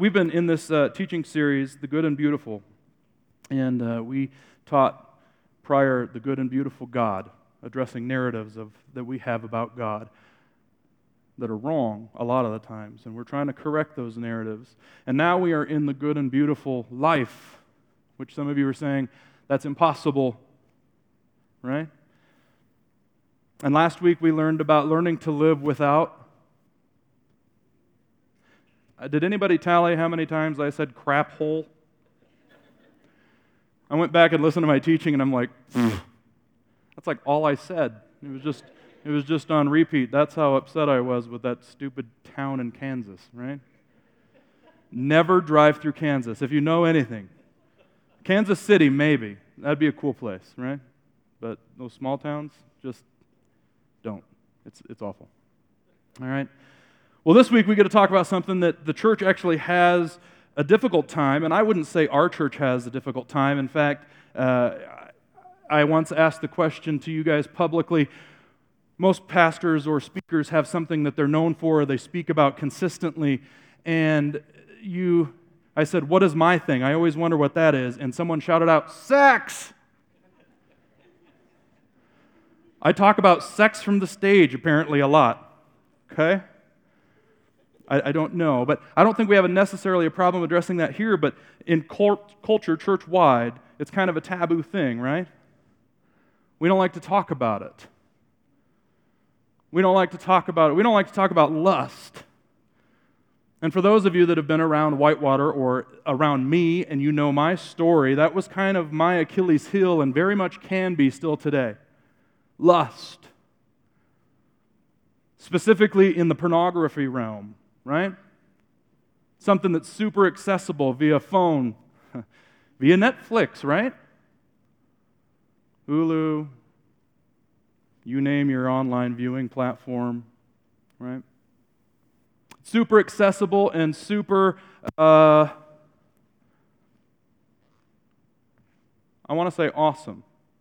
we've been in this teaching series, The Good and Beautiful, and we taught prior The Good and Beautiful God, addressing narratives that we have about God that are wrong a lot of the times, and we're trying to correct those narratives. And now we are in the good and beautiful life, which some of you are saying, that's impossible, right? And last week we learned about learning to live without. Did anybody tally how many times I said crap hole? I went back and listened to my teaching, and I'm like, that's like all I said. It was just on repeat. That's how upset I was with that stupid town in Kansas, right? Never drive through Kansas, if you know anything. Kansas City, maybe. That'd be a cool place, right? But those small towns, just don't. It's awful. All right? Well, this week we get to talk about something that the church actually has a difficult time, and I wouldn't say our church has a difficult time. In fact, I once asked the question to you guys publicly. Most pastors or speakers have something that they're known for, or they speak about consistently, and I said, what is my thing? I always wonder what that is, and someone shouted out, sex! I talk about sex from the stage, apparently, a lot, okay? I don't know, but I don't think we have necessarily a problem addressing that here, but in culture, church-wide, it's kind of a taboo thing, right? We don't like to talk about it. We don't like to talk about it. We don't like to talk about lust. And for those of you that have been around Whitewater or around me and you know my story, that was kind of my Achilles heel and very much can be still today. Lust. Specifically in the pornography realm, right? Something that's super accessible via phone, via Netflix, right? Hulu, you name your online viewing platform, right? Super accessible and super, I want to say awesome,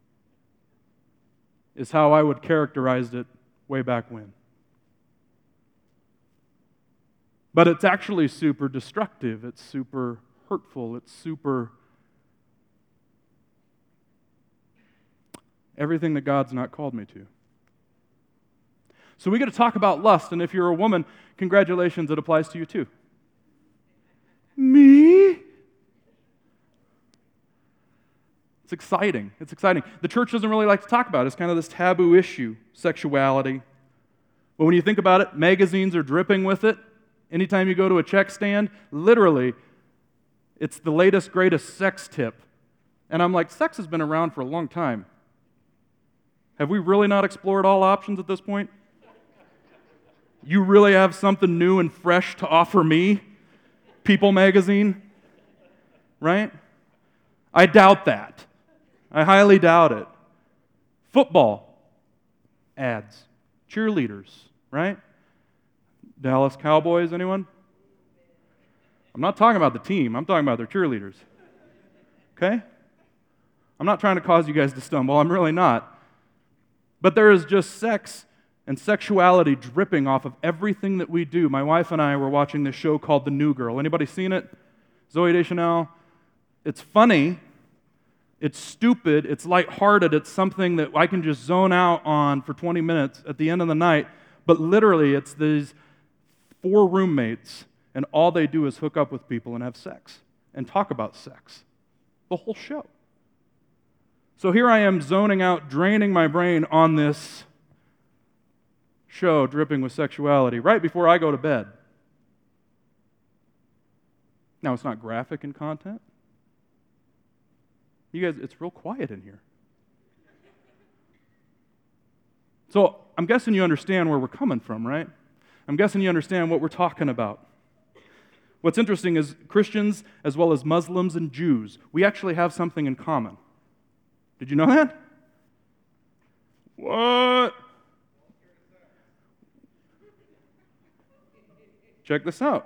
is how I would characterize it way back when. But it's actually super destructive, it's super hurtful, it's super everything that God's not called me to. So we get to talk about lust, and if you're a woman, congratulations, it applies to you too. Me? It's exciting. It's exciting. The church doesn't really like to talk about it. It's kind of this taboo issue, sexuality. But when you think about it, magazines are dripping with it. Anytime you go to a check stand, literally, it's the latest, greatest sex tip. And I'm like, sex has been around for a long time. Have we really not explored all options at this point? You really have something new and fresh to offer me? People magazine? Right? I doubt that. I highly doubt it. Football ads, cheerleaders, right? Dallas Cowboys, anyone? I'm not talking about the team. I'm talking about their cheerleaders. Okay? I'm not trying to cause you guys to stumble. I'm really not. But there is just sex and sexuality dripping off of everything that we do. My wife and I were watching this show called The New Girl. Anybody seen it? Zooey Deschanel? It's funny. It's stupid. It's lighthearted. It's something that I can just zone out on for 20 minutes at the end of the night. But literally, it's these 4 roommates, and all they do is hook up with people and have sex and talk about sex. The whole show. So here I am zoning out, draining my brain on this show dripping with sexuality right before I go to bed. Now, it's not graphic in content. You guys, it's real quiet in here. So I'm guessing you understand where we're coming from, right? I'm guessing you understand what we're talking about. What's interesting is Christians, as well as Muslims and Jews, we actually have something in common. Did you know that? What? Check this out.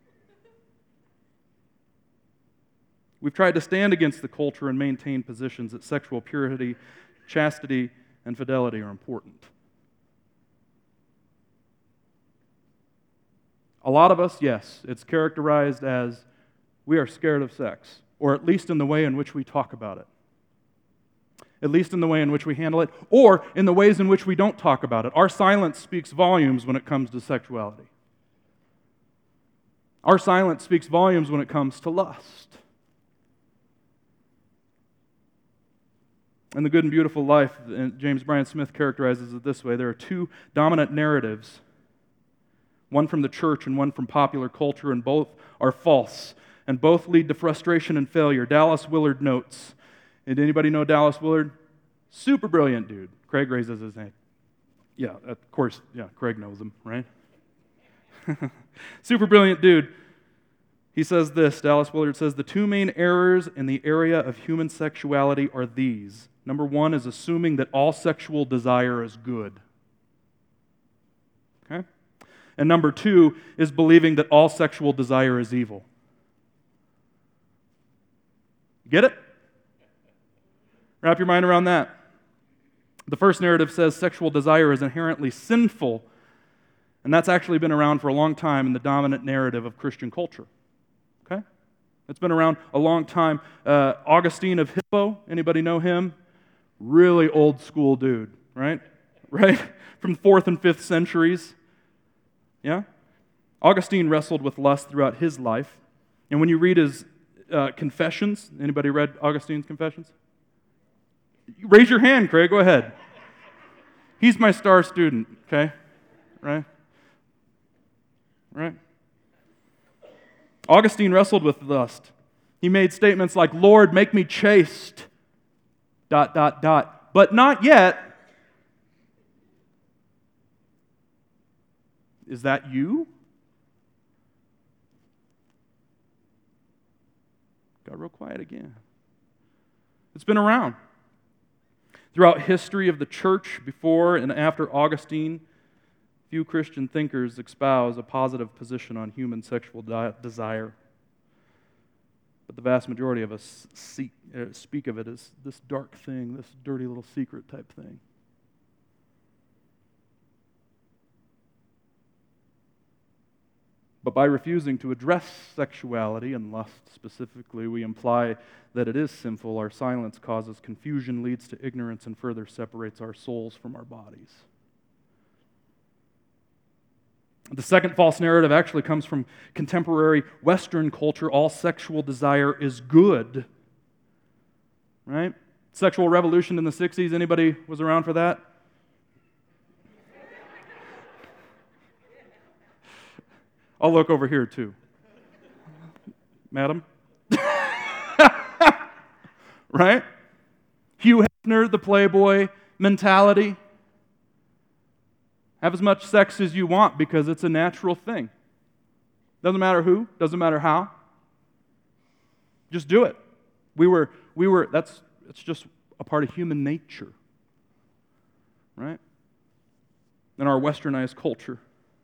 We've tried to stand against the culture and maintain positions that sexual purity, chastity, and fidelity are important. A lot of us, yes, it's characterized as we are scared of sex, or at least in the way in which we talk about it. At least in the way in which we handle it, or in the ways in which we don't talk about it. Our silence speaks volumes when it comes to sexuality. Our silence speaks volumes when it comes to lust. In The Good and Beautiful Life, James Bryan Smith characterizes it this way: there are two dominant narratives, one from the church and one from popular culture, and both are false, and both lead to frustration and failure. Dallas Willard notes, did anybody know Dallas Willard? Super brilliant dude. Craig raises his hand. Yeah, of course, Craig knows him, right? Super brilliant dude. He says this, Dallas Willard says, the two main errors in the area of human sexuality are these. Number one is assuming that all sexual desire is good. Okay? And number two is believing that all sexual desire is evil. Get it? Wrap your mind around that. The first narrative says sexual desire is inherently sinful, and that's actually been around for a long time in the dominant narrative of Christian culture. Okay? It's been around a long time. Augustine of Hippo, anybody know him? Really old school dude, right? Right? From 4th and 5th centuries. Yeah? Augustine wrestled with lust throughout his life. And when you read his Confessions, anybody read Augustine's Confessions? Raise your hand, Craig, go ahead. He's my star student, okay? Right? Right? Augustine wrestled with lust. He made statements like, Lord, make me chaste, ... but not yet. Is that you? Got real quiet again. It's been around. Throughout history of the church, before and after Augustine, few Christian thinkers espouse a positive position on human sexual desire. But the vast majority of us speak of it as this dark thing, this dirty little secret type thing. But by refusing to address sexuality and lust specifically, we imply that it is sinful. Our silence causes confusion, leads to ignorance, and further separates our souls from our bodies. The second false narrative actually comes from contemporary Western culture. All sexual desire is good. Right? Sexual revolution in the 60s. Anybody was around for that? I'll look over here too. Madam? Right? Hugh Hefner, the Playboy mentality. Have as much sex as you want because it's a natural thing. Doesn't matter who, doesn't matter how. Just do it. It's just a part of human nature. Right? In our westernized culture.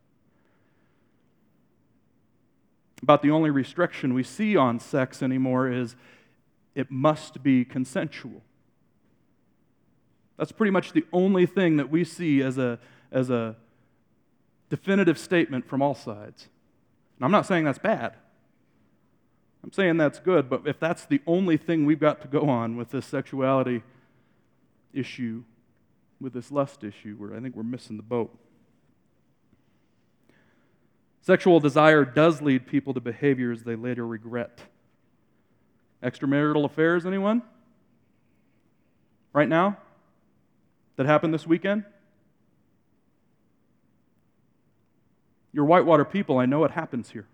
About the only restriction we see on sex anymore is it must be consensual. That's pretty much the only thing that we see as a definitive statement from all sides. And I'm not saying that's bad. I'm saying that's good, but if that's the only thing we've got to go on with this sexuality issue, with this lust issue, I think we're missing the boat. Sexual desire does lead people to behaviors they later regret. Extramarital affairs, anyone? Right now? That happened this weekend? You're Whitewater people, I know it happens here.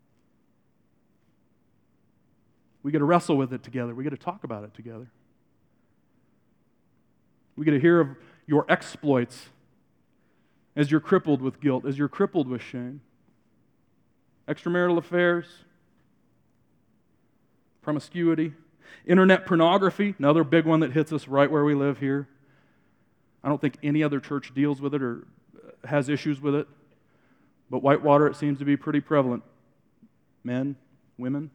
We get to wrestle with it together. We get to talk about it together. We get to hear of your exploits as you're crippled with guilt, as you're crippled with shame. Extramarital affairs, promiscuity, internet pornography, another big one that hits us right where we live here. I don't think any other church deals with it or has issues with it, but Whitewater, it seems to be pretty prevalent. Men, women.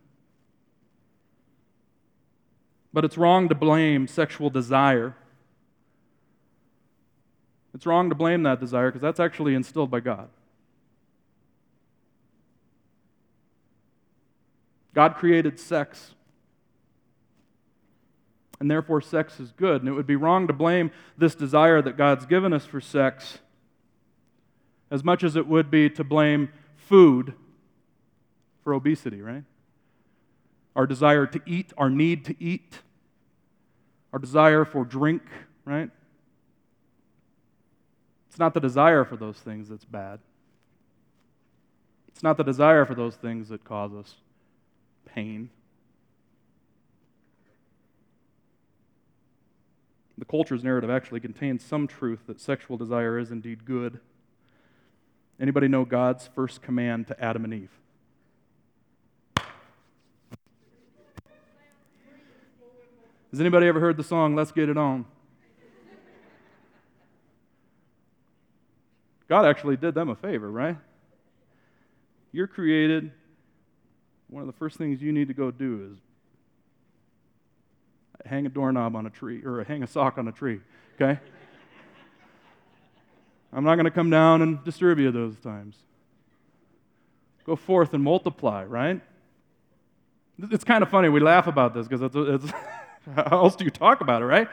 But it's wrong to blame sexual desire. It's wrong to blame that desire because that's actually instilled by God. God created sex, and therefore sex is good. And it would be wrong to blame this desire that God's given us for sex as much as it would be to blame food for obesity, right? Our desire to eat, our need to eat, our desire for drink, right? It's not the desire for those things that's bad. It's not the desire for those things that cause us pain. The culture's narrative actually contains some truth that sexual desire is indeed good. Anybody know God's first command to Adam and Eve? Has anybody ever heard the song, Let's Get It On? God actually did them a favor, right? You're created. One of the first things you need to go do is hang a doorknob on a tree, or hang a sock on a tree, okay? I'm not going to come down and disturb you those times. Go forth and multiply, right? It's kind of funny. We laugh about this because it's how else do you talk about it, right?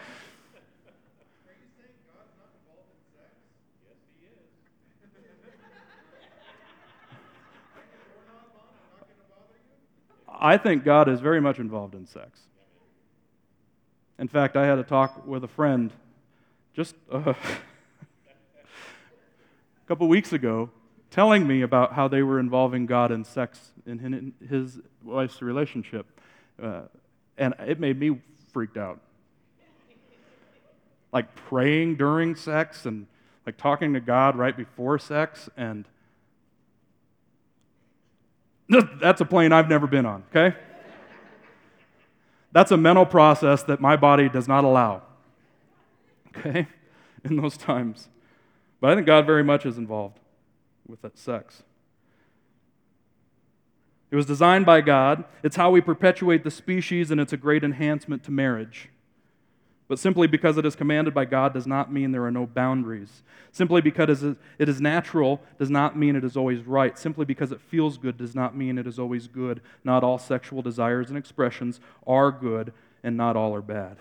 I think God is very much involved in sex. In fact, I had a talk with a friend just a couple weeks ago telling me about how they were involving God in sex in his wife's relationship. And it made me freaked out. Like praying during sex and like talking to God right before sex, and that's a plane I've never been on, okay? That's a mental process that my body does not allow, okay, in those times. But I think God very much is involved with that sex. It was designed by God. It's how we perpetuate the species, and it's a great enhancement to marriage. But simply because it is commanded by God does not mean there are no boundaries. Simply because it is natural does not mean it is always right. Simply because it feels good does not mean it is always good. Not all sexual desires and expressions are good, and not all are bad.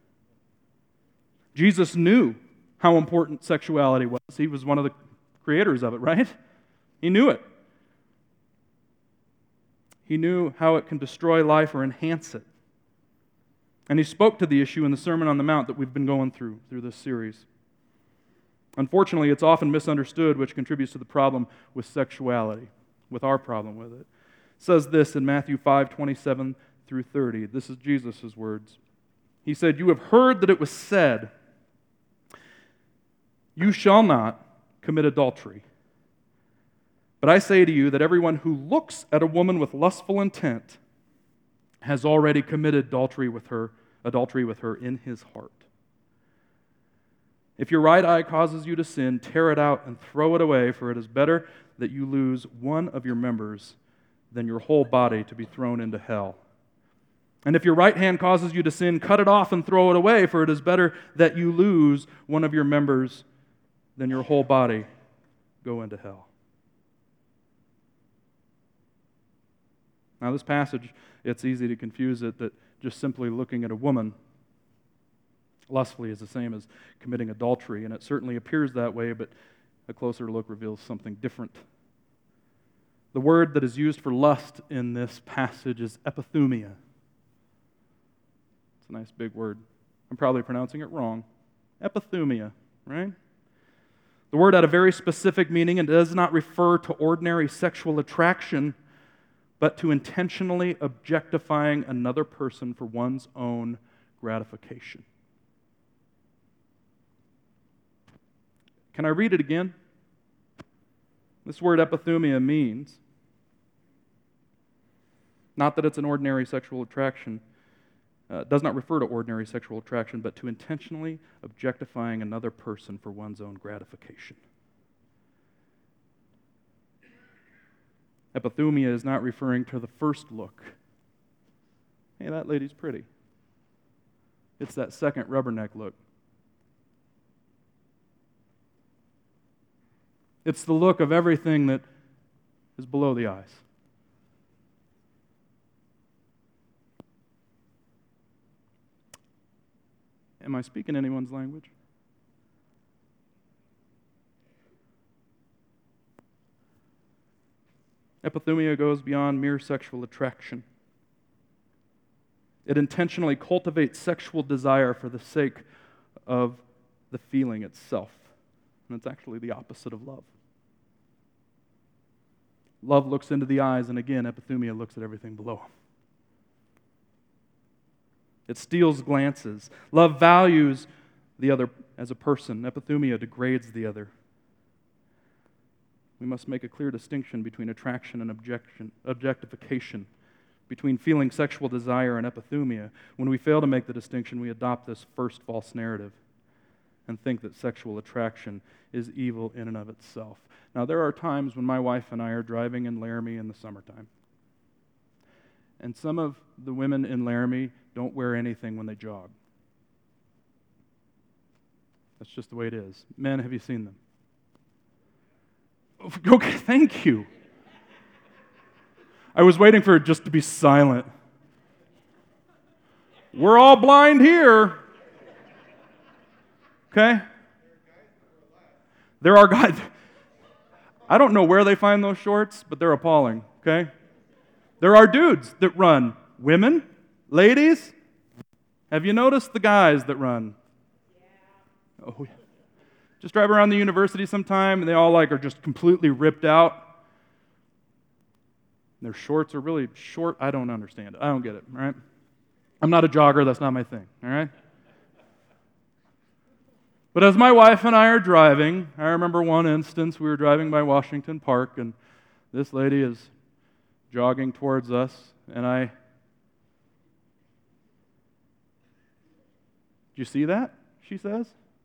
Jesus knew how important sexuality was. He was one of the creators of it, right? He knew it. He knew how it can destroy life or enhance it. And he spoke to the issue in the Sermon on the Mount that we've been going through this series. Unfortunately, it's often misunderstood, which contributes to the problem with sexuality, with our problem with it. It says this in Matthew 5:27 through 30. This is Jesus' words. He said, "You have heard that it was said, 'You shall not commit adultery.' But I say to you that everyone who looks at a woman with lustful intent has already committed adultery with her in his heart. If your right eye causes you to sin, tear it out and throw it away, for it is better that you lose one of your members than your whole body to be thrown into hell. And if your right hand causes you to sin, cut it off and throw it away, for it is better that you lose one of your members than your whole body go into hell." Now, this passage, it's easy to confuse it that just simply looking at a woman lustfully is the same as committing adultery, and it certainly appears that way, but a closer look reveals something different. The word that is used for lust in this passage is epithumia. It's a nice big word. I'm probably pronouncing it wrong. Epithumia, right? The word had a very specific meaning and does not refer to ordinary sexual attraction, but to intentionally objectifying another person for one's own gratification. Can I read it again? This word epithumia means not that it's an ordinary sexual attraction, does not refer to ordinary sexual attraction, but to intentionally objectifying another person for one's own gratification. Epithumia is not referring to the first look. Hey, that lady's pretty. It's that second rubberneck look. It's the look of everything that is below the eyes. Am I speaking anyone's language? Epithumia goes beyond mere sexual attraction. It intentionally cultivates sexual desire for the sake of the feeling itself. And it's actually the opposite of love. Love looks into the eyes, and again, epithumia looks at everything below. It steals glances. Love values the other as a person. Epithumia degrades the other. We must make a clear distinction between attraction and objectification, between feeling sexual desire and epithumia. When we fail to make the distinction, we adopt this first false narrative and think that sexual attraction is evil in and of itself. Now, there are times when my wife and I are driving in Laramie in the summertime. And some of the women in Laramie don't wear anything when they jog. That's just the way it is. Men, have you seen them? Okay, thank you. I was waiting for it just to be silent. We're all blind here. Okay? There are guys. I don't know where they find those shorts, but they're appalling. Okay? There are dudes that run. Women? Ladies? Have you noticed the guys that run? Yeah. Oh, yeah. Just drive around the university sometime, and they all are just completely ripped out. Their shorts are really short. I don't understand it. I don't get it, all right? I'm not a jogger. That's not my thing, all right? But as my wife and I are driving, I remember one instance, we were driving by Washington Park, and this lady is jogging towards us, and did you see that? She says.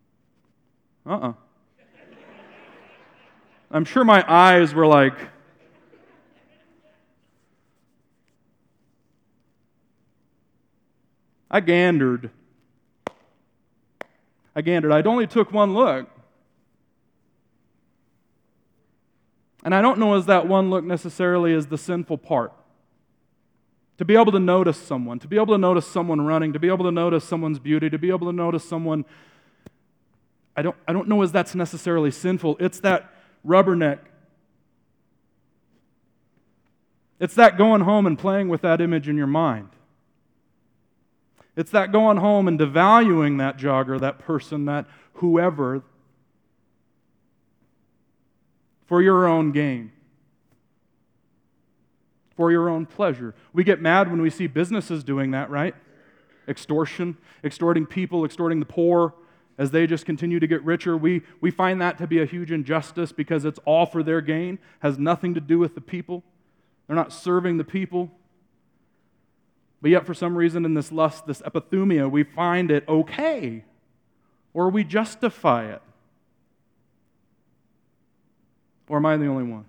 I'm sure my eyes were like, I gandered. I'd only took one look. And I don't know as that one look necessarily is the sinful part. To be able to notice someone, to be able to notice someone running, to be able to notice someone's beauty, to be able to notice someone, I don't know as that's necessarily sinful. It's that rubberneck. It's that going home and playing with that image in your mind. It's that going home and devaluing that jogger, that person, that whoever, for your own gain, for your own pleasure. We get mad when we see businesses doing that, right? Extortion, extorting people, extorting the poor as they just continue to get richer. We find that to be a huge injustice because it's all for their gain, has nothing to do with the people. They're not serving the people. But yet, for some reason, in this lust, this epithumia, we find it okay, or we justify it. Or am I the only one?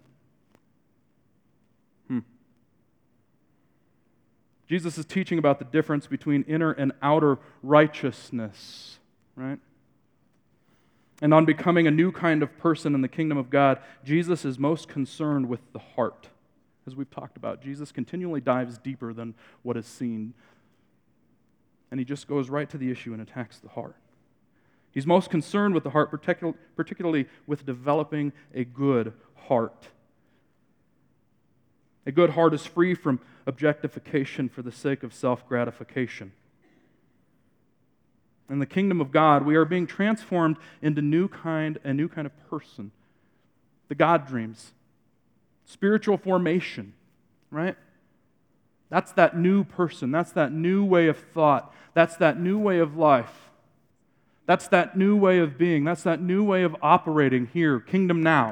Jesus is teaching about the difference between inner and outer righteousness, right? And on becoming a new kind of person in the kingdom of God, Jesus is most concerned with the heart. As we've talked about, Jesus continually dives deeper than what is seen. And he just goes right to the issue and attacks the heart. He's most concerned with the heart, particularly with developing a good heart. A good heart is free from objectification for the sake of self-gratification. In the kingdom of God, we are being transformed into a new kind of person. The God dreams. Spiritual formation, right? That's that new person. That's that new way of thought. That's that new way of life. That's that new way of being. That's that new way of operating here, kingdom now.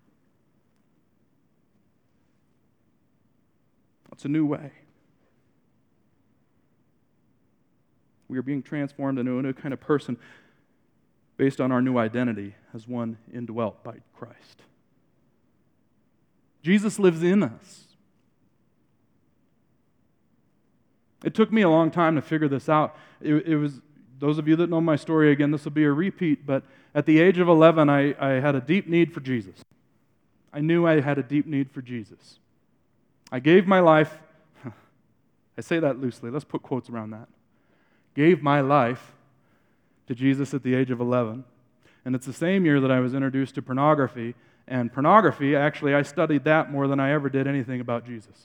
It's a new way. We are being transformed into a new kind of person based on our new identity as one indwelt by Christ. Jesus lives in us. It took me a long time to figure this out. It was, those of you that know my story, again, this will be a repeat, but at the age of 11, I had a deep need for Jesus. I knew I had a deep need for Jesus. I gave my life, I say that loosely, let's put quotes around that. Gave my life to Jesus at the age of 11. And it's the same year that I was introduced to pornography. And pornography, actually, I studied that more than I ever did anything about Jesus.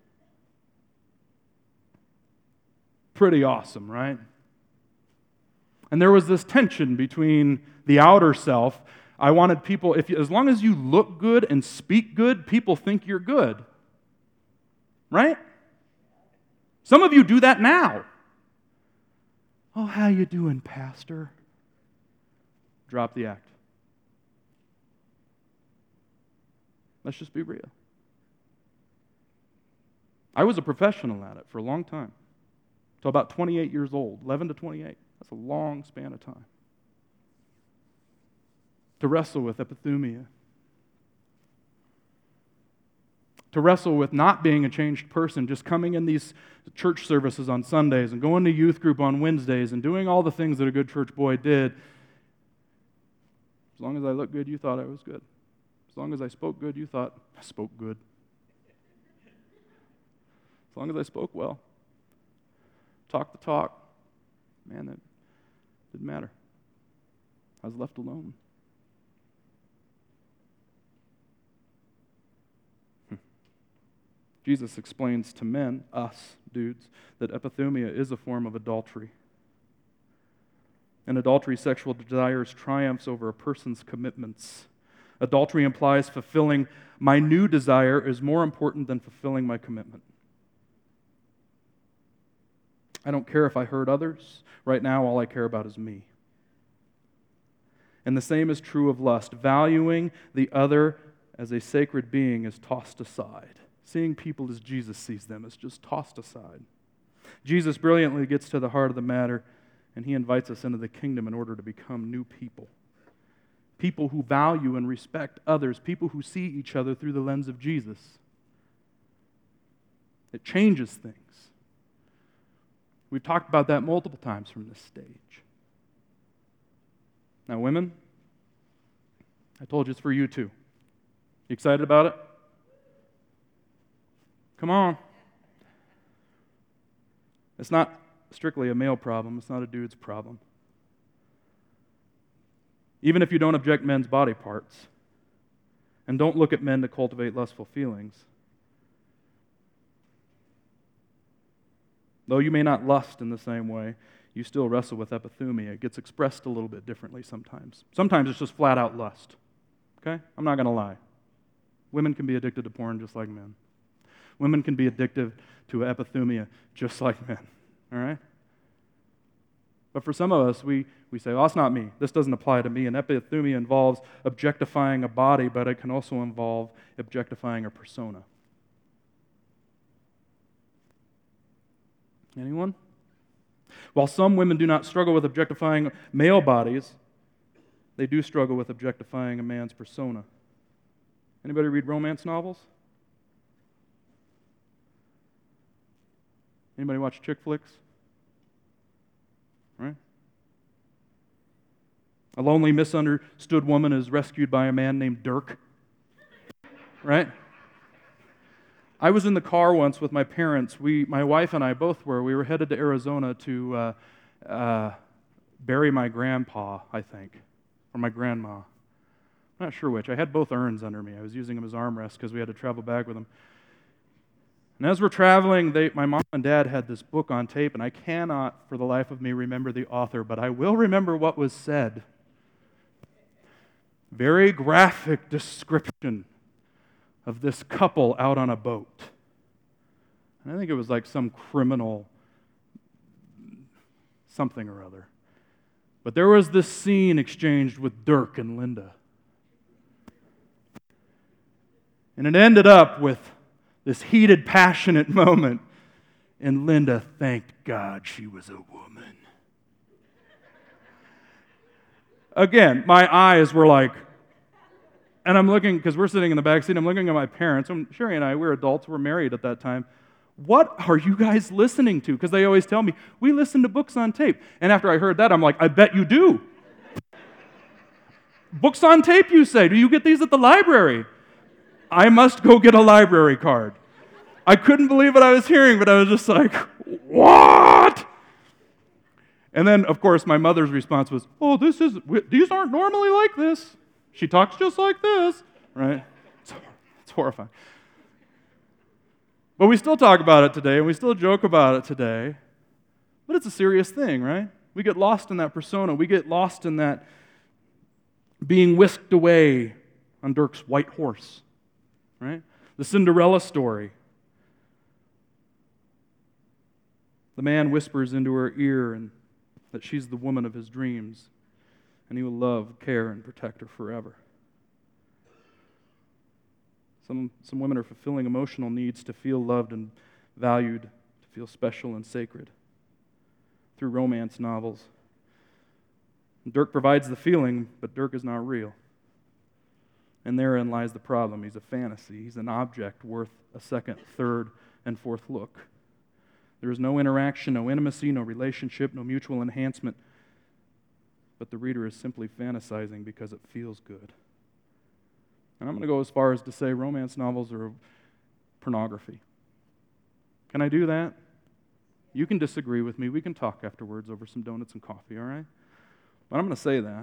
Pretty awesome, right? And there was this tension between the outer self. I wanted people, as long as you look good and speak good, people think you're good. Right? Some of you do that now. Oh, how you doing, Pastor? Drop the act. Let's just be real. I was a professional at it for a long time. Till about 28 years old, 11 to 28. That's a long span of time. To wrestle with epithumia. To wrestle with not being a changed person, just coming in these church services on Sundays and going to youth group on Wednesdays and doing all the things that a good church boy did. As long as I looked good, you thought I was good. As long as I spoke good, you thought I spoke good. As long as I spoke well. Talk the talk. Man, that didn't matter. I was left alone. Jesus explains to men, us dudes, that epithumia is a form of adultery. In adultery, sexual desires triumphs over a person's commitments. Adultery implies fulfilling my new desire is more important than fulfilling my commitment. I don't care if I hurt others. Right now, all I care about is me. And the same is true of lust. Valuing the other as a sacred being is tossed aside. Seeing people as Jesus sees them is just tossed aside. Jesus brilliantly gets to the heart of the matter, and he invites us into the kingdom in order to become new people. People who value and respect others. People who see each other through the lens of Jesus. It changes things. We've talked about that multiple times from this stage. Now, women, I told you it's for you too. You excited about it? Come on. It's not strictly a male problem. It's not a dude's problem. Even if you don't object men's body parts, and don't look at men to cultivate lustful feelings, though you may not lust in the same way, you still wrestle with epithumia. It gets expressed a little bit differently sometimes. Sometimes it's just flat out lust. Okay? I'm not going to lie. Women can be addicted to porn just like men. Women can be addicted to epithumia just like men. All right? But for some of us, we say, well, that's not me. This doesn't apply to me. And epithumia involves objectifying a body, but it can also involve objectifying a persona. Anyone? While some women do not struggle with objectifying male bodies, they do struggle with objectifying a man's persona. Anybody read romance novels? Anybody watch chick flicks? Right? A lonely, misunderstood woman is rescued by a man named Dirk. Right? I was in the car once with my parents. My wife and I both were. We were headed to Arizona to bury my grandpa, I think, or my grandma. I'm not sure which. I had both urns under me. I was using them as armrests because we had to travel back with them. And as we're traveling, my mom and dad had this book on tape, and I cannot for the life of me remember the author, but I will remember what was said. Very graphic description of this couple out on a boat. And I think it was like some criminal something or other. But there was this scene exchanged with Dirk and Linda. And it ended up with this heated, passionate moment. And Linda thanked God she was a woman. Again, my eyes were like, and I'm looking, because we're sitting in the back seat, I'm looking at my parents. Sherry and I, we're adults, we're married at that time. What are you guys listening to? Because they always tell me, we listen to books on tape. And after I heard that, I'm like, I bet you do. Books on tape, you say? Do you get these at the library? I must go get a library card. I couldn't believe what I was hearing, but I was just like, what? And then, of course, my mother's response was, oh, these aren't normally like this. She talks just like this, right? It's horrifying. But we still talk about it today, and we still joke about it today. But it's a serious thing, right? We get lost in that persona. We get lost in that being whisked away on Dirk's white horse, right? The Cinderella story. The man whispers into her ear and that she's the woman of his dreams, and he will love, care, and protect her forever. Some women are fulfilling emotional needs to feel loved and valued, to feel special and sacred through romance novels. Dirk provides the feeling, but Dirk is not real. And therein lies the problem. He's a fantasy. He's an object worth a second, third, and fourth look. There is no interaction, no intimacy, no relationship, no mutual enhancement. But the reader is simply fantasizing because it feels good. And I'm going to go as far as to say romance novels are pornography. Can I do that? You can disagree with me. We can talk afterwards over some donuts and coffee, all right? But I'm going to say that.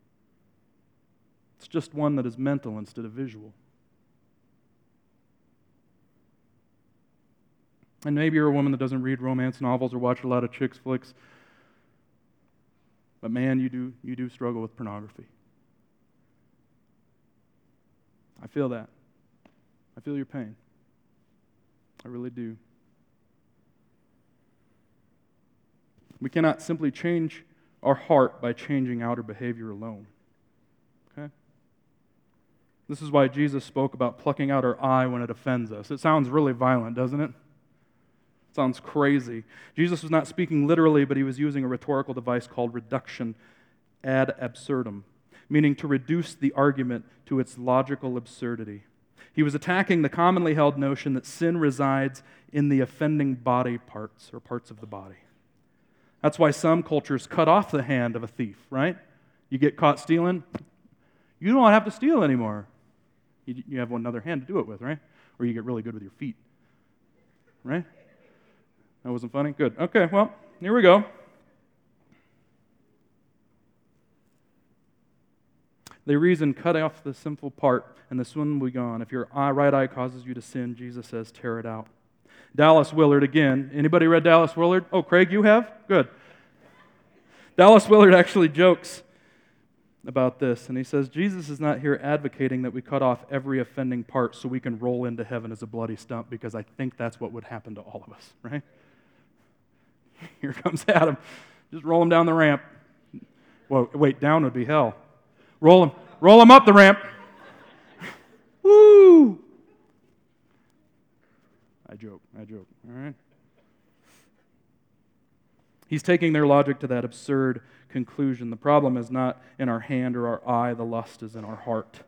It's just one that is mental instead of visual. And maybe you're a woman that doesn't read romance novels or watch a lot of chick flicks. But man, you do struggle with pornography. I feel that. I feel your pain. I really do. We cannot simply change our heart by changing outer behavior alone. Okay? This is why Jesus spoke about plucking out our eye when it offends us. It sounds really violent, doesn't it? It sounds crazy. Jesus was not speaking literally, but he was using a rhetorical device called reduction ad absurdum, meaning to reduce the argument to its logical absurdity. He was attacking the commonly held notion that sin resides in the offending body parts or parts of the body. That's why some cultures cut off the hand of a thief, right? You get caught stealing, you don't have to steal anymore. You have another hand to do it with, right? Or you get really good with your feet, right? That wasn't funny? Good. Okay, well, here we go. They reason, cut off the sinful part, and the sin will be gone. If your right eye causes you to sin, Jesus says, tear it out. Dallas Willard again. Anybody read Dallas Willard? Oh, Craig, you have? Good. Dallas Willard actually jokes about this, and he says, Jesus is not here advocating that we cut off every offending part so we can roll into heaven as a bloody stump, because I think that's what would happen to all of us, right? Here comes Adam. Just roll him down the ramp. Well, wait, down would be hell. Roll him up the ramp. Woo! I joke, all right? He's taking their logic to that absurd conclusion. The problem is not in our hand or our eye, the lust is in our heart.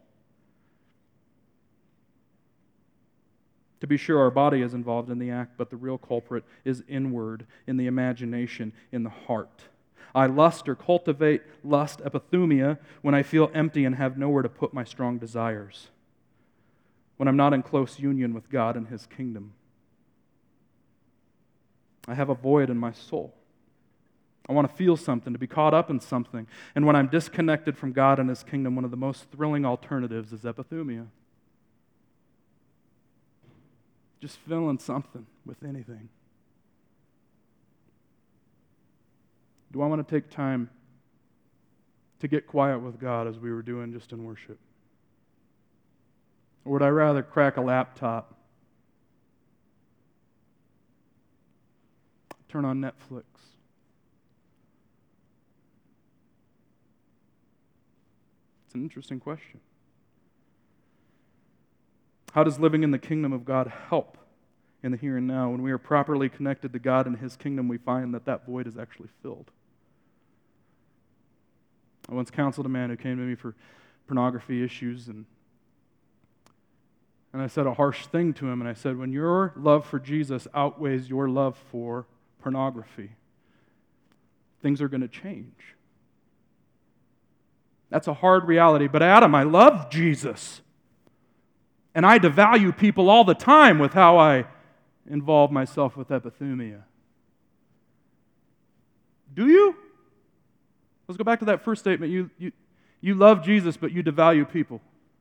To be sure, our body is involved in the act, but the real culprit is inward, in the imagination, in the heart. I lust or cultivate lust, epithumia, when I feel empty and have nowhere to put my strong desires, when I'm not in close union with God and His kingdom. I have a void in my soul. I want to feel something, to be caught up in something. And when I'm disconnected from God and His kingdom, one of the most thrilling alternatives is epithumia. Just feeling something with anything. Do I want to take time to get quiet with God as we were doing just in worship? Or would I rather crack a laptop, turn on Netflix? It's an interesting question. How does living in the kingdom of God help in the here and now? When we are properly connected to God and His kingdom, we find that that void is actually filled. I once counseled a man who came to me for pornography issues, and I said a harsh thing to him, and I said, when your love for Jesus outweighs your love for pornography, things are going to change. That's a hard reality. But Adam, I love Jesus. And I devalue people all the time with how I involve myself with epithumia. Do you? Let's go back to that first statement. You love Jesus, but you devalue people.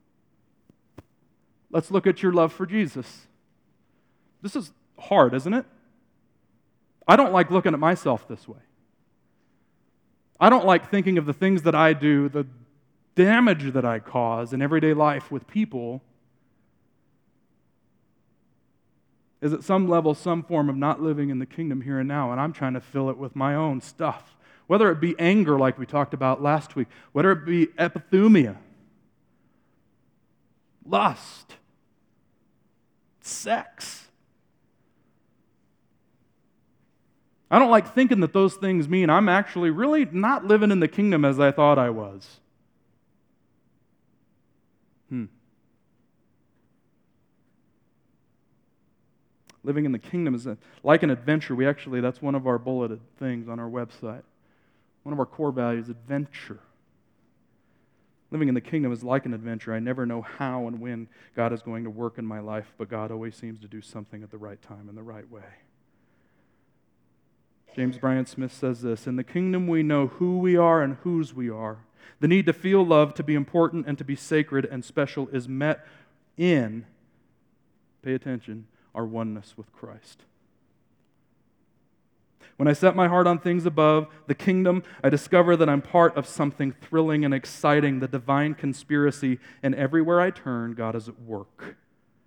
Let's look at your love for Jesus. This is hard, isn't it? I don't like looking at myself this way. I don't like thinking of the things that I do, the damage that I cause in everyday life with people is at some level some form of not living in the kingdom here and now, and I'm trying to fill it with my own stuff. Whether it be anger like we talked about last week, whether it be epithumia, lust, sex. I don't like thinking that those things mean I'm actually really not living in the kingdom as I thought I was. Living in the kingdom is like an adventure. That's one of our bulleted things on our website. One of our core values, adventure. Living in the kingdom is like an adventure. I never know how and when God is going to work in my life, but God always seems to do something at the right time in the right way. James Bryan Smith says this, in the kingdom we know who we are and whose we are. The need to feel love, to be important, and to be sacred and special is met in, pay attention, our oneness with Christ. When I set my heart on things above, the kingdom, I discover that I'm part of something thrilling and exciting, the divine conspiracy, and everywhere I turn, God is at work.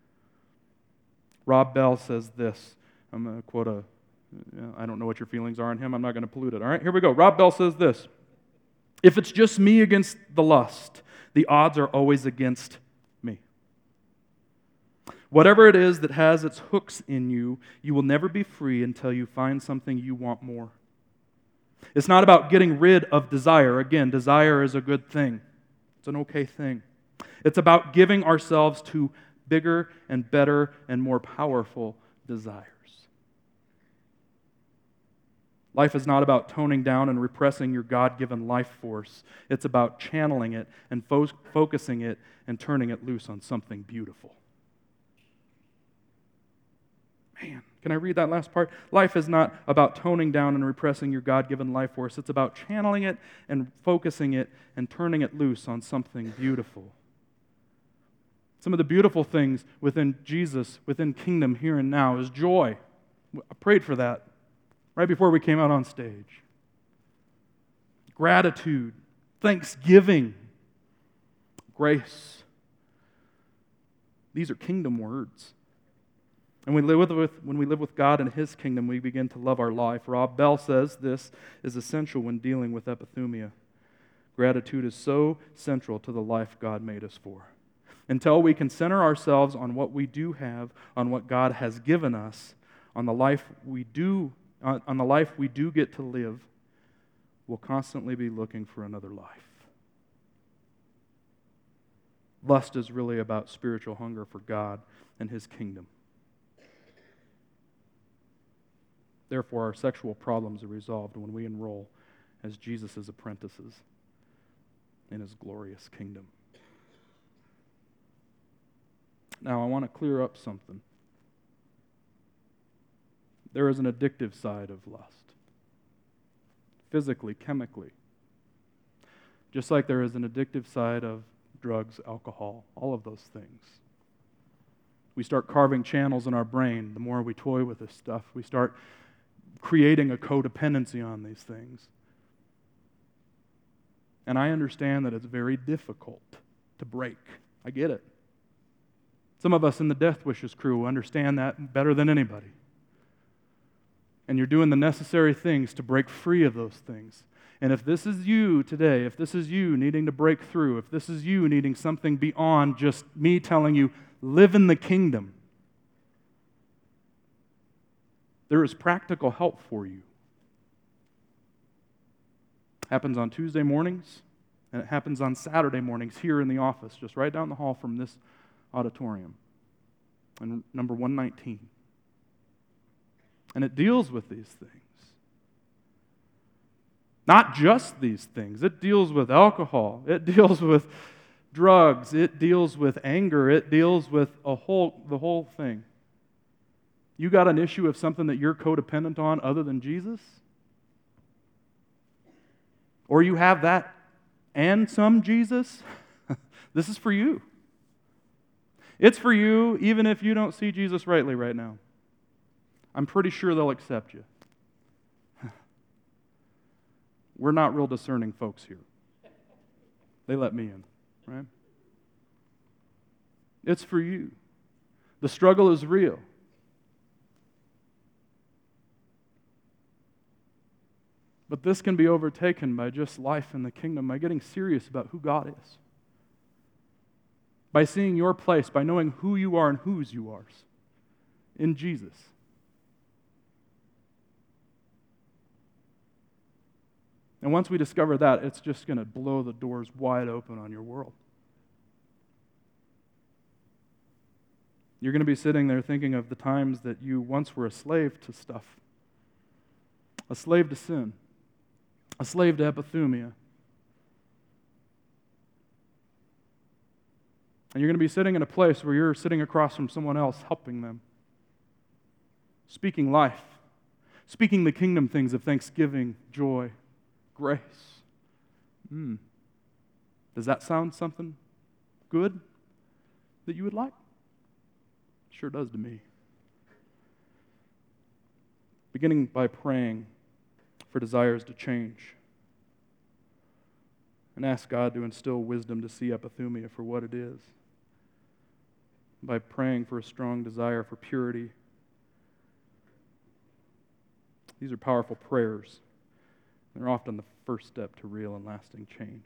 Rob Bell says this. I'm going to quote I don't know what your feelings are on him. I'm not going to pollute it. All right, here we go. Rob Bell says this. If it's just me against the lust, the odds are always against me. Whatever it is that has its hooks in you, you will never be free until you find something you want more. It's not about getting rid of desire. Again, desire is a good thing. It's an okay thing. It's about giving ourselves to bigger and better and more powerful desires. Life is not about toning down and repressing your God-given life force. It's about channeling it and focusing it and turning it loose on something beautiful. Man, can I read that last part? Life is not about toning down and repressing your God-given life force. It's about channeling it and focusing it and turning it loose on something beautiful. Some of the beautiful things within Jesus, within kingdom here and now, is joy. I prayed for that right before we came out on stage. Gratitude, thanksgiving, grace. These are kingdom words. And when we live with God and His kingdom, we begin to love our life. Rob Bell says this is essential when dealing with epithumia. Gratitude is so central to the life God made us for. Until we can center ourselves on what we do have, on what God has given us, on the life we do get to live, we'll constantly be looking for another life. Lust is really about spiritual hunger for God and His kingdom. Therefore, our sexual problems are resolved when we enroll as Jesus' apprentices in His glorious kingdom. Now, I want to clear up something. There is an addictive side of lust. Physically, chemically. Just like there is an addictive side of drugs, alcohol, all of those things. We start carving channels in our brain. The more we toy with this stuff, we start creating a codependency on these things. And I understand that it's very difficult to break. I get it. Some of us in the Death Wishes crew understand that better than anybody. And you're doing the necessary things to break free of those things. And if this is you today, if this is you needing to break through, if this is you needing something beyond just me telling you, live in the kingdom, there is practical help for you. It happens on Tuesday mornings, and it happens on Saturday mornings here in the office, just right down the hall from this auditorium, and number 119. And it deals with these things. Not just these things. It deals with alcohol. It deals with drugs. It deals with anger. It deals with the whole thing. You got an issue of something that you're codependent on other than Jesus? or you have that and some Jesus, this is for you. It's for you even if you don't see Jesus rightly right now. I'm pretty sure they'll accept you. We're not real discerning folks here. They let me in, right? It's for you. The struggle is real. But this can be overtaken by just life in the kingdom, by getting serious about who God is, by seeing your place, by knowing who you are and whose you are in Jesus. And once we discover that, it's just going to blow the doors wide open on your world. You're going to be sitting there thinking of the times that you once were a slave to stuff, a slave to sin, a slave to epithumia. And you're going to be sitting in a place where you're sitting across from someone else, helping them, speaking life, speaking the kingdom things of thanksgiving, joy, grace. Does that sound something good that you would like? Sure does to me. Beginning by praying for desires to change and ask God to instill wisdom to see epithumia for what it is. By praying for a strong desire for purity. These are powerful prayers. They're often the first step to real and lasting change.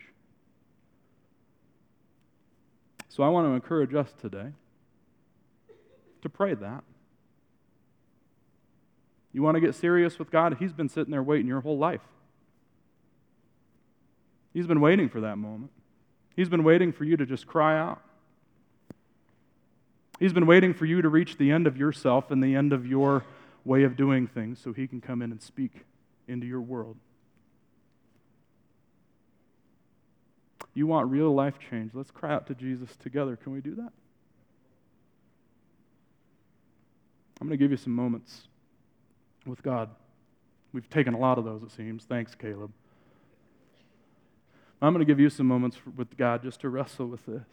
So I want to encourage us today to pray that. You want to get serious with God? He's been sitting there waiting your whole life. He's been waiting for that moment. He's been waiting for you to just cry out. He's been waiting for you to reach the end of yourself and the end of your way of doing things so He can come in and speak into your world. You want real life change? Let's cry out to Jesus together. Can we do that? I'm going to give you some moments with God. We've taken a lot of those, it seems. Thanks, Caleb. I'm going to give you some moments with God just to wrestle with this.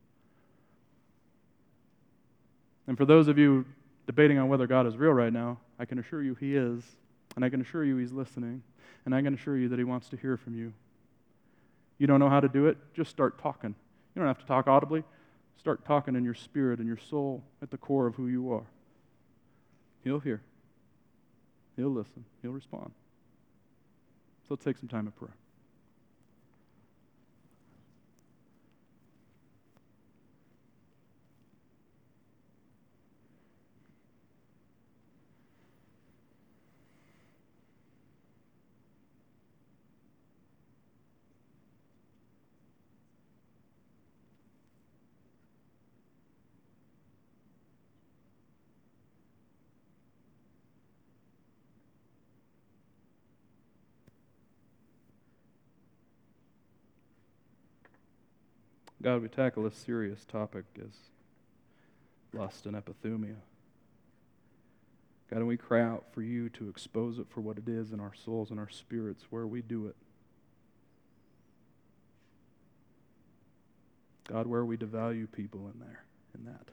And for those of you debating on whether God is real right now, I can assure you He is. And I can assure you He's listening. And I can assure you that He wants to hear from you. You don't know how to do it? Just start talking. You don't have to talk audibly. Start talking in your spirit and your soul at the core of who you are. He'll hear. He'll listen. He'll respond. So let's take some time of prayer. God, we tackle a serious topic as lust and epithumia. God, and we cry out for you to expose it for what it is in our souls and our spirits where we do it. God, where we devalue people in that.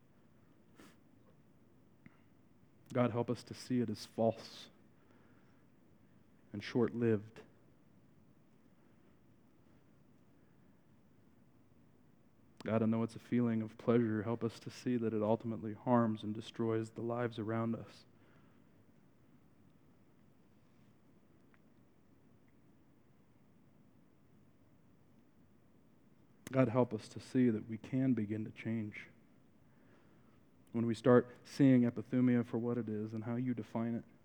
God, help us to see it as false and short-lived. God, I know it's a feeling of pleasure. Help us to see that it ultimately harms and destroys the lives around us. God, help us to see that we can begin to change when we start seeing epithumia for what it is and how you define it.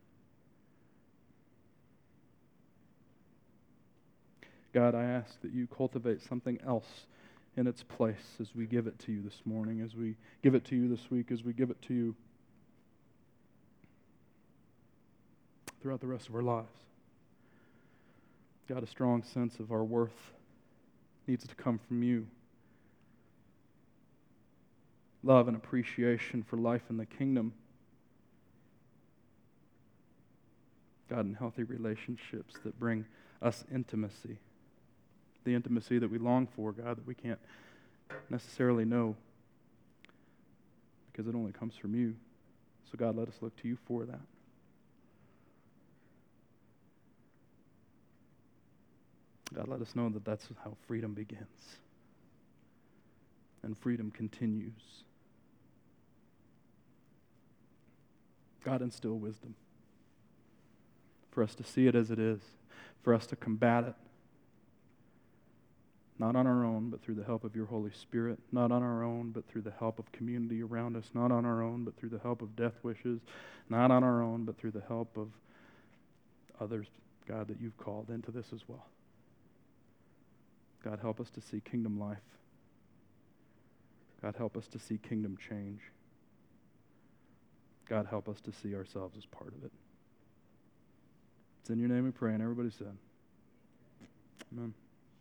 God, I ask that you cultivate something else in its place as we give it to you this morning, as we give it to you this week, as we give it to you throughout the rest of our lives. God, a strong sense of our worth needs to come from you. Love and appreciation for life in the kingdom God, in healthy relationships that bring us intimacy. The intimacy that we long for, God, that we can't necessarily know because it only comes from you. So God, let us look to you for that. God, let us know that that's how freedom begins. And freedom continues. God, instill wisdom for us to see it as it is, for us to combat it, not on our own, but through the help of your Holy Spirit, not on our own, but through the help of community around us, not on our own, but through the help of Death Wishes, not on our own, but through the help of others, God, that you've called into this as well. God, help us to see kingdom life. God, help us to see kingdom change. God, help us to see ourselves as part of it. It's in your name we pray, and everybody said, amen.